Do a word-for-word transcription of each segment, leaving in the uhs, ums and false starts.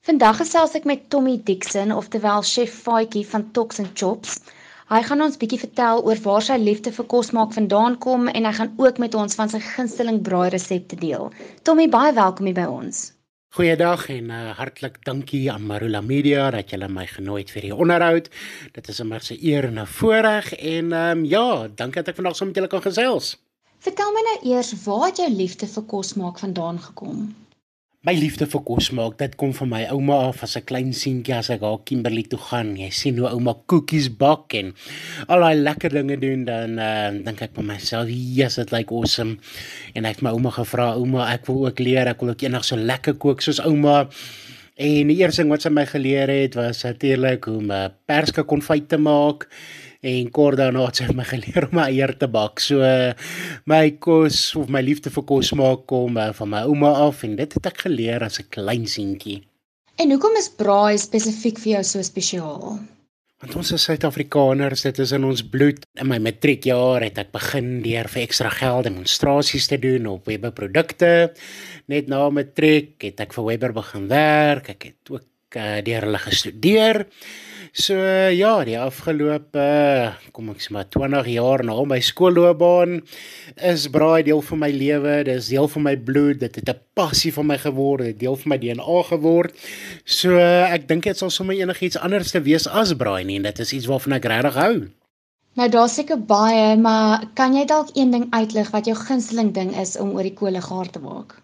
Vandag gesels ek met Tommy Dixon, oftewel chef Faatjie van Toks en Chops. Hy gaan ons bietjie vertel oor waar sy liefde vir kos maak vandaan kom en hy gaan ook met ons van sy gunsteling braai resepte deel. Tommy, baie welkom hier by ons. Goeiedag en uh, hartlik dankie aan Marula Media dat julle my genooi het vir die onderhoud. Dit is 'n maar 'n eer en 'n voorreg en um, ja, dankie dat ek vandag saam met julle kan gesels. Vertel my nou eers, waar het jou liefde vir kos maak vandaan gekom? My liefde vir kos maak, dit kom van my ouma af as 'n klein seentjie as ek haar Kimberley toe gaan. Jy sien hoe ouma koekies bak en al daai lekker dinge doen, dan uh, dink ek by myself, yes, it like awesome. En ek het my ouma gevra, ouma, ek wil ook leer, ek wil ook eendag so lekker kook soos ouma. En die eerste ding wat sy my geleer het, was natuurlik hoe om 'n perske konfyt te maak. En kort daarna het sy my geleer om my eier te bak. So my kos of my liefde vir kos maak kom uh, van my ouma af en dit het ek geleer as 'n klein seentjie. En hoekom is braai spesifiek vir jou so spesiaal? Want ons is Suid-Afrikaners, dit is in ons bloed. In my matriekjaar het ek begin deur vir ekstra geld demonstrasies te doen op Weber produkte. Net na matriek het ek vir Weber begin werk. Ek het ook uh, deur hulle gestudeer. So ja, die afgelope, kom ek sê maar twintig jaar na my skoolloopbaan is braai deel van my lewe, dit is deel van my bloed, dit het 'n passie van my geword, dit het deel van my D N A geword. So ek dink dit sal sommer enigiets anders te wees as braai nie, en dit is iets waarvan ek regtig hou. Nou daar seker baie, maar kan jy dalk een ding uitlig wat jou gunsteling ding is om oor die kolle gaar te maak?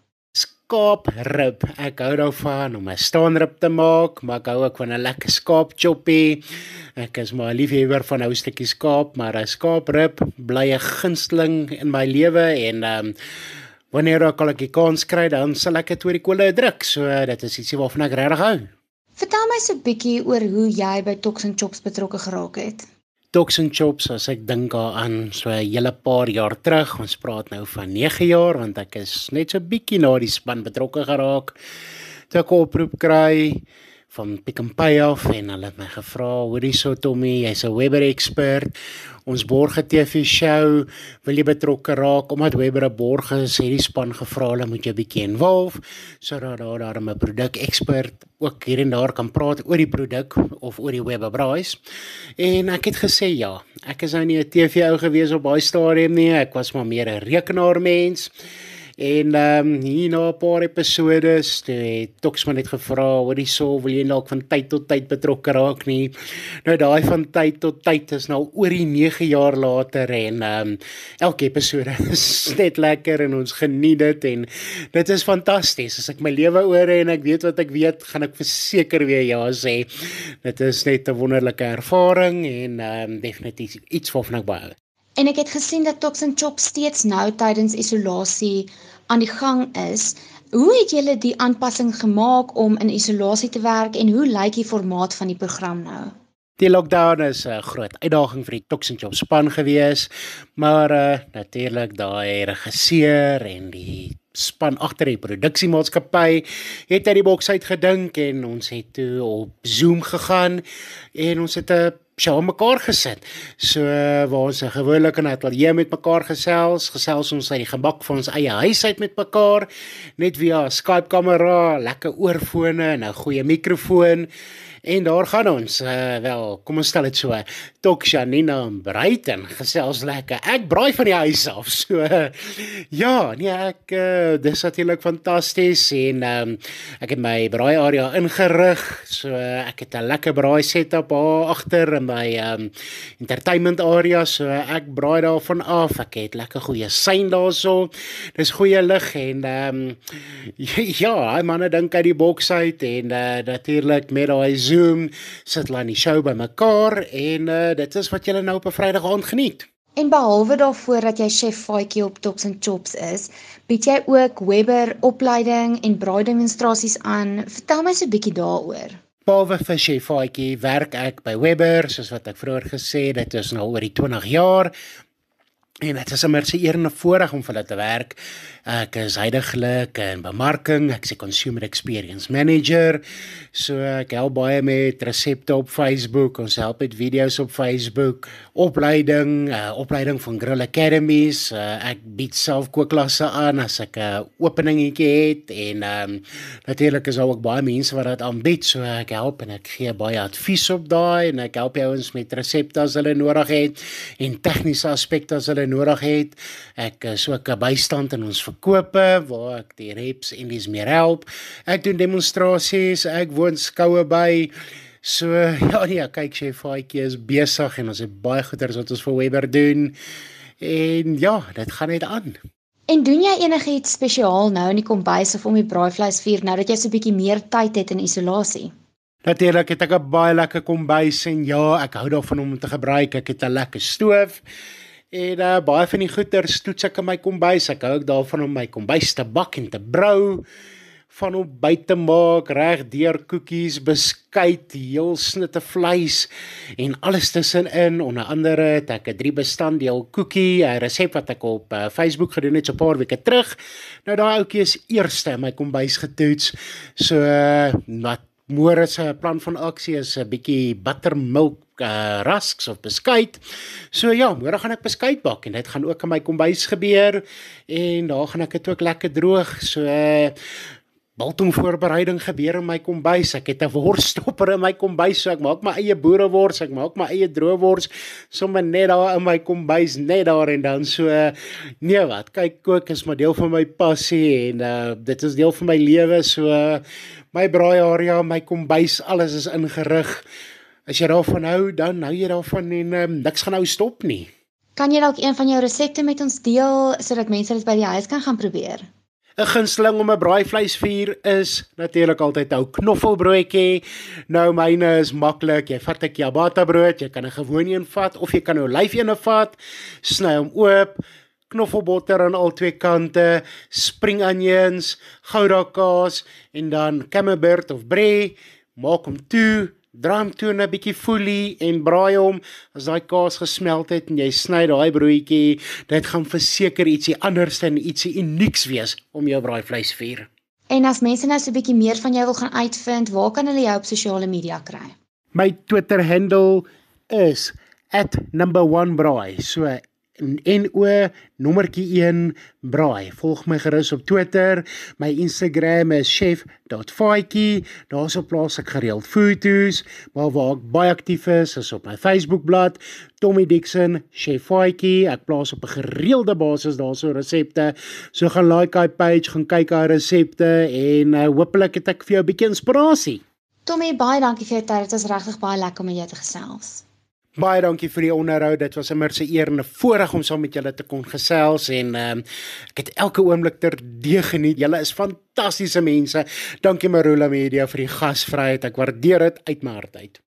Skaaprib. Ek hou daarvan om 'n staanrib te maak, maar ek hou ook van 'n lekker skaapchoppie. Ek is maar 'n liefhebber van 'n ou stukkie skaap, maar 'n skaaprib bly 'n gunsteling in my lewe en um, wanneer ek al 'n kans kry, dan sal ek dit oor die kolle druk. So dit is ietsie waarvan ek regtig hou. Vertel my so 'n bietjie oor hoe jy by Toks en Chops betrokke geraak het. Toks en Chops, as ek dink daaraan so 'n hele paar jaar terug, ons praat nou van nege jaar, want ek is net so bietjie na die span betrokke geraak, toe ek 'n oproep kry van Pick n Pay af en hulle het my gevra, hoorie so Tommy, jy's 'n Weber expert, ons borg 'n T V show, wil jy betrokke raak, omdat Weber 'n borg is, het die span gevra, hulle moet jou bietjie involve, sodat daar daarom 'n produk expert ook hier en daar kan praat oor die produk of oor die Weber braais. En ek het gesê ja, ek is nou nie 'n T V ou gewees op daai stadium nie, ek was maar meer 'n rekenaarmens. En um, hier na 'n paar episodes, toe het Toks my net gevra, hoorie so, wil jy dalk van tyd tot tyd betrokke raak nie? Nou daai van tyd tot tyd is nou oor die nege jaar later en um, elke episode is net lekker en ons geniet dit en dit is fantasties. As ek my lewe oor en ek weet wat ek weet, gaan ek verseker weer ja sê. Dit is net 'n wonderlike ervaring en um, definitief iets waarvan ek baie hou. En ek het gesien dat Toks en Chops steeds nou tydens isolasie aan die gang is. Hoe het julle die aanpassing gemaak om in isolasie te werk en hoe lyk die formaat van die program nou? Die lockdown is 'n groot uitdaging vir die Toks en Chops span gewees, maar uh, natuurlik daai regisseur en die span agter die produksiemaatskappy het uit die boks uit gedink en ons het toe op Zoom gegaan en ons het 'n show aan mekaar gesit. So waar ons gewoonlik in 'n ateljee met mekaar gesels, gesels ons uit die gebak van ons eie huis uit met mekaar, net via Skype kamera, lekker oorfone en 'n goeie mikrofoon. En daar gaan ons, uh, wel, kom ons stel dit so, Tok, Janina en Bruiten, gesels lekker. Ek braai van die huis af, so, uh, ja, nee, ek, uh, dis natuurlijk fantasties, en um, ek het my braai area ingerig, so, uh, ek het 'n lekker braai setup daar agter in my um, entertainment area, so, uh, ek braai daarvan af, ek het lekker goeie sein daar so, dis goeie lig, en, um, ja, hy manne dink uit die boks uit, en, uh, natuurlijk met die Zoom, sit hulle aan die show by mekaar en uh, dit is wat julle nou op 'n Vrydag aand geniet. En behalwe daarvoor dat jy chef Faatjie op Toks en Chops is, bied jy ook Weber opleiding en braaidemonstrasies aan. Vertel my so 'n bietjie daaroor. Behalwe vir chef Faatjie werk ek by Weber, soos wat ek vroeër gesê het, dit is nou oor die twintig jaar. En dit is 'n immerse eer en 'n voorreg om vir hulle te werk. Ek is heidaglik in bemarking, ek is 'n Consumer Experience Manager. So ek help baie met resepte op Facebook, ons help met video's op Facebook, opleiding, uh, opleiding van Grill Academies. Uh, ek bied self kookklasse aan as ek 'n uh, openingetjie het en um, natuurlik is daar ook baie mense wat dit aanbied. So ek help en ek gee baie advies op daai en ek help ouens met resepte as hulle nodig het en tegniese aspekte as hulle nodig het. Ek is ook 'n bystand in ons verkope waar ek die reps en dis meer help. Ek doen demonstrasies, ek woon skoue by. So ja nee, kyk Chef Faatjie is besig en ons het baie goeders wat ons vir Weber doen. En ja, dit gaan net aan. En doen jy enigiets spesiaal nou in die kombuis of om die braaivleisvuur nou dat jy so 'n bietjie meer tyd het in isolasie? Natuurlik het ek 'n baie lekker kombuis en ja, ek hou daarvan om te gebruik. Ek het 'n lekker stoof. En uh, baie van die goeders toets ek in my kombuis. Ek hou ook daarvan om my kombuis te bak en te brou, van om by te maak, reg deur koekies, beskuit, heel snitte vleis en alles tussenin. Onder andere het ek 'n drie bestanddeel koekie, 'n resep wat ek op uh, Facebook gedoen het so 'n paar weke terug. Nou daai ouetjie is eerste in my kombuis getoets. So uh, wat môre se plan van aksie is 'n bietjie buttermilk uh, rusks of beskuit. So ja, môre gaan ek beskuit bak en dit gaan ook in my kombuis gebeur en daar gaan ek dit ook lekker droog. So uh, biltong voorbereiding gebeur in my kombuis. Ek het 'n worsstopper in my kombuis, so ek maak my eie boerewors, ek maak my eie droëwors sommer net daar in my kombuis, net daar en dan so uh, nee wat, kyk kook is maar deel van my passie en uh, dit is deel van my lewe. So uh, my braaiarea, my kombuis, alles is ingerig. As jy daarvan hou, dan hou jy daarvan en um, niks gaan nou stop nie. Kan jy dalk een van jou resepte met ons deel sodat mense dit by die huis kan gaan probeer? 'n Gunsteling om 'n braaivleisvuur is natuurlik altyd ou knoffelbroodjie. Nou myne is maklik. Jy vat 'n ciabatta brood, jy kan 'n gewone een vat of jy kan 'n olyfene vat, sny hom oop, knoffelbotter aan al twee kante, spring onions, gouda kaas en dan camembert of brie. Maak hom toe, draai hom toe in 'n bietjie folie en braai hom. As daai kaas gesmelt het en jy sny daai broodjie, dit gaan verseker ietsie anders en ietsie unieks wees om jou braaivleisvuur. En as mense nou so 'n bietjie meer van jou wil gaan uitvind, waar kan hulle jou op sosiale media kry? My Twitter handle is at number one braai. So N O nommertjie een braai. Volg my gerus op Twitter. My Instagram is chef dot faatjie. Daarso plaas ek gereeld foto's, maar waar ek baie aktief is, is op my Facebookblad Tommy Dixon Chef Faatjie. Ek plaas op 'n gereelde basis daarso resepte. So gaan like hy page, gaan kyk hy resepte en uh, hopelik het ek vir jou 'n bietjie inspirasie. Tommy, baie dankie vir jou tyd. Dit was regtig baie lekker om met jou te gesels. Baie dankie vir die onderhoud. Dit was 'n immerse eer en 'n voorreg om saam met julle te kon gesels en um, ek het elke oomblik terdee geniet. Julle is fantastiese mense. Dankie Marula Media vir die gasvryheid. Ek waardeer dit uit my hart uit.